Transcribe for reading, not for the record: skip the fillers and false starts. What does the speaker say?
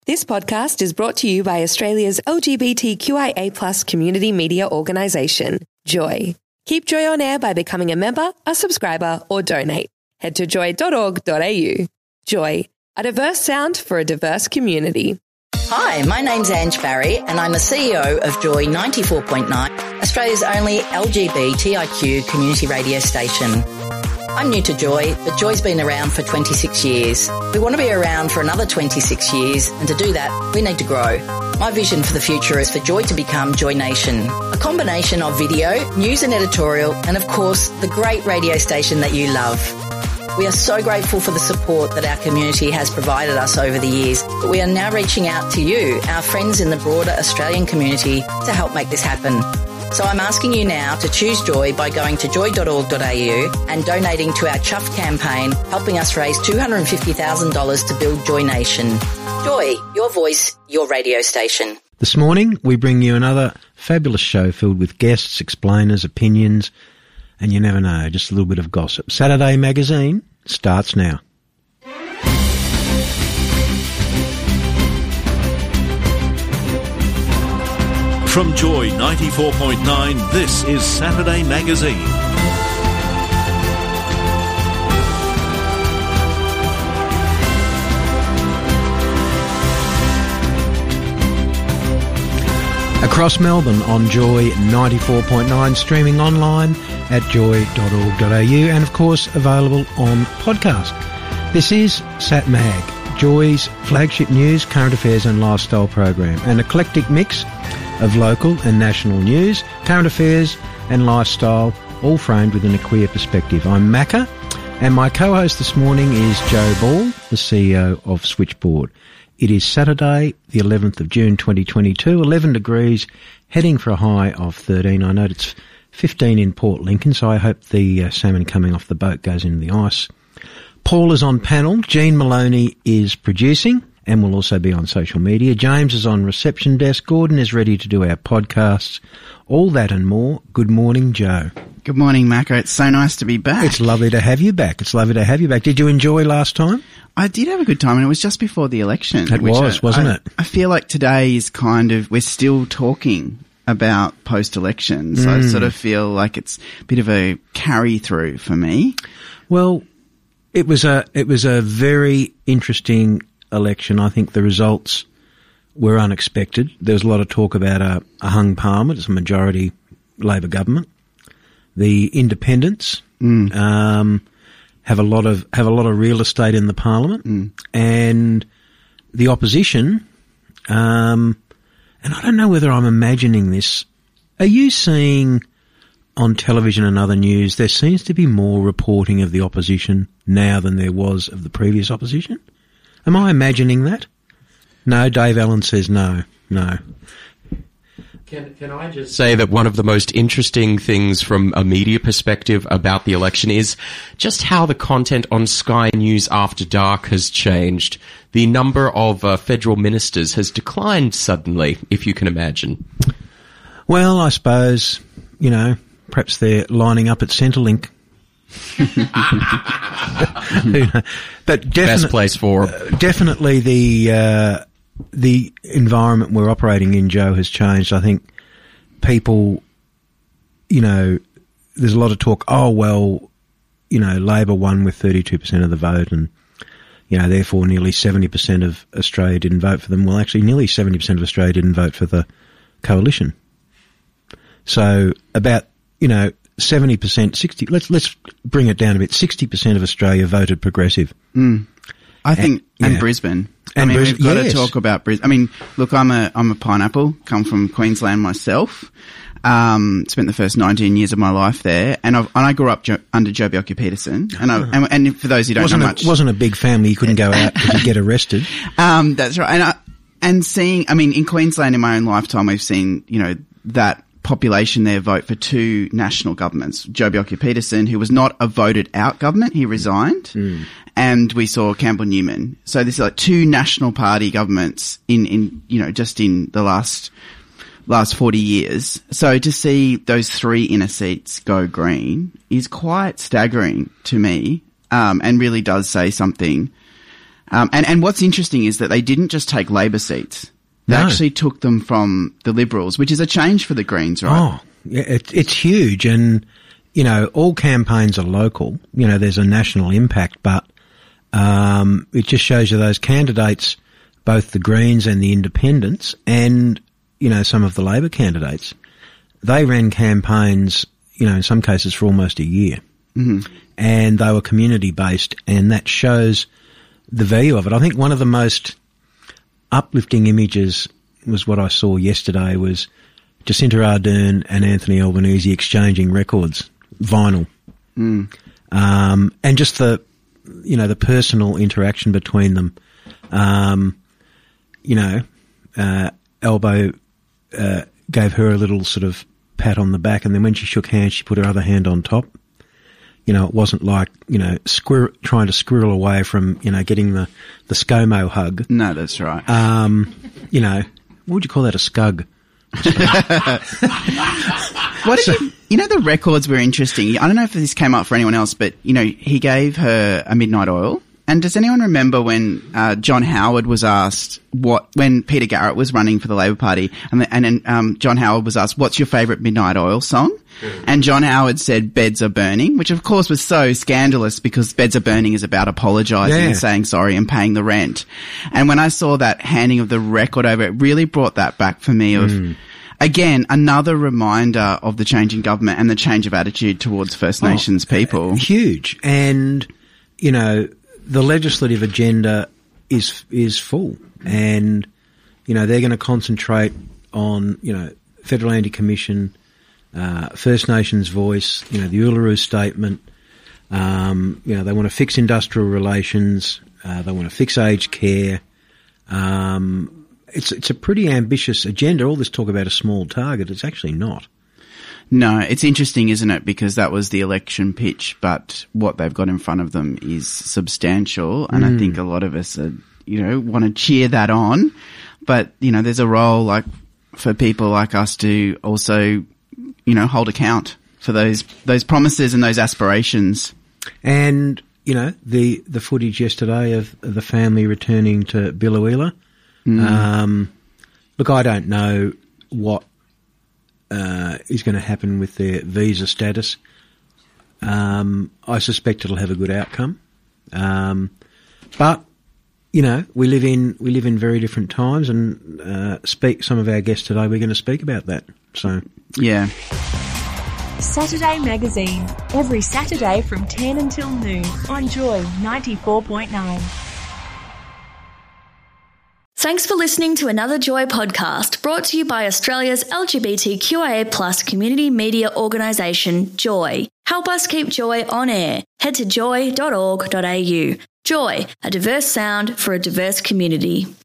This podcast is brought to you by Australia's LGBTQIA+ community media organisation, Joy. Keep Joy on air by becoming a member, a subscriber, or donate. Head to joy.org.au. Joy, a diverse sound for a diverse community. Hi, my name's Ange Barry and I'm the CEO of Joy 94.9, Australia's only LGBTIQ community radio station. I'm new to Joy, but Joy's been around for 26 years. We want to be around for another 26 years, and to do that, we need to grow. My vision for the future is for Joy to become Joy Nation, a combination of video, news and editorial, and of course, the great radio station that you love. We are so grateful for the support that our community has provided us over the years, but we are now reaching out to you, our friends in the broader Australian community, to help make this happen. So I'm asking you now to choose Joy by going to joy.org.au and donating to our Chuff campaign, helping us raise $250,000 to build Joy Nation. Joy, your voice, your radio station. This morning, we bring you another fabulous show filled with guests, explainers, opinions, and you never know, just a little bit of gossip. Saturday Magazine starts now. From Joy 94.9, this is Saturday Magazine. Across Melbourne on Joy 94.9, streaming online at joy.org.au and of course available on podcast. This is Sat Mag, Joy's flagship news, current affairs and lifestyle program, an eclectic mix of local and national news, current affairs and lifestyle, all framed within a queer perspective. I'm Macca, and my co-host this morning is Joe Ball, the CEO of Switchboard. It is Saturday, the 11th of June 2022, 11 degrees, heading for a high of 13. I note it's 15 in Port Lincoln, so I hope the salmon coming off the boat goes into the ice. Paul is on panel, Jean Maloney is producing, and will also be on social media. James is on reception desk. Gordon is ready to do our podcasts. All that and more. Good morning, Joe. Good morning, Macca. It's so nice to be back. It's lovely to have you back. Did you enjoy last time? I did have a good time, and it was just before the election. It was, wasn't it? I feel like today is we're still talking about post-election, so I sort of feel like it's a bit of a carry-through for me. Well, it was a very interesting election. I think the results were unexpected. There was a lot of talk about a hung parliament. It's a majority Labor government. The independents have a lot of real estate in the parliament, and the opposition. And I don't know whether I'm imagining this. Are you seeing on television and other news there seems to be more reporting of the opposition now than there was of the previous opposition? Am I imagining that? No, Dave Allen says no. Can I just say that one of the most interesting things from a media perspective about the election is just how the content on Sky News After Dark has changed. The number of federal ministers has declined suddenly, if you can imagine. Well, I suppose, perhaps they're lining up at Centrelink. But best place for definitely the environment we're operating in, Joe, has changed. I think people, there's a lot of talk. Labor won with 32% of the vote, and therefore nearly 70% of Australia didn't vote for them. Well, actually, nearly 70% of Australia didn't vote for the coalition. So about 70%, 60. Let's bring it down a bit. 60% of Australia voted progressive. I think, and Brisbane. We've got to talk about Brisbane. Look, I'm a pineapple. Come from Queensland myself. Spent the first 19 years of my life there, and I grew up under Joh Bjelke-Petersen. And for those who don't know much, wasn't a big family. You couldn't go out because you'd get arrested. That's right. And seeing, in Queensland in my own lifetime, we've seen, that population there vote for two national governments. Joh Bjelke-Petersen, who was not a voted out government, he resigned. And we saw Campbell Newman. So this is like two national party governments in just in the last 40 years. So to see those three inner seats go green is quite staggering to me, and really does say something And what's interesting is that they didn't just take Labor seats. They actually took them from the Liberals, which is a change for the Greens, right? Oh, yeah, it's huge. And, you know, all campaigns are local. You know, there's a national impact, but it just shows you those candidates, both the Greens and the Independents and, you know, some of the Labor candidates, they ran campaigns, you know, in some cases for almost a year. Mm-hmm. And they were community-based, and that shows the value of it. I think one of the most uplifting images was what I saw yesterday was Jacinta Ardern and Anthony Albanese exchanging records, vinyl. And just the personal interaction between them. Albo gave her a little sort of pat on the back, and then when she shook hands, she put her other hand on top. You know, it wasn't like, you know, trying to squirrel away from, you know, getting the ScoMo hug. No, that's right. You know, what would you call that, a scug? You know, the records were interesting. I don't know if this came up for anyone else, but, you know, he gave her a Midnight Oil. And does anyone remember when John Howard was asked when Peter Garrett was running for the Labor Party, and John Howard was asked, what's your favourite Midnight Oil song? And John Howard said Beds Are Burning, which of course was so scandalous because Beds Are Burning is about apologising and saying sorry and paying the rent. And when I saw that handing of the record over, it really brought that back for me of, again, another reminder of the change in government and the change of attitude towards First Nations people. Huge. And, you know, the legislative agenda is full, and, you know, they're going to concentrate on, you know, Federal Anti-Commission, First Nations voice, you know, the Uluru Statement. You know, they want to fix industrial relations. They want to fix aged care. It's a pretty ambitious agenda. All this talk about a small target, it's actually not. No, it's interesting, isn't it? Because that was the election pitch, but what they've got in front of them is substantial. And I think a lot of us are, you know, want to cheer that on. But, you know, there's a role like for people like us to also, you know, hold account for those promises and those aspirations. And, you know, the footage yesterday of the family returning to Biloela. Look, I don't know what is going to happen with their visa status. I suspect it'll have a good outcome. But, you know, we live in very different times, and some of our guests today, we're going to speak about that. So, yeah. Saturday Magazine, every Saturday from 10 until noon on Joy 94.9. Thanks for listening to another Joy podcast brought to you by Australia's LGBTQIA+ community media organisation, Joy. Help us keep Joy on air. Head to joy.org.au. Joy, a diverse sound for a diverse community.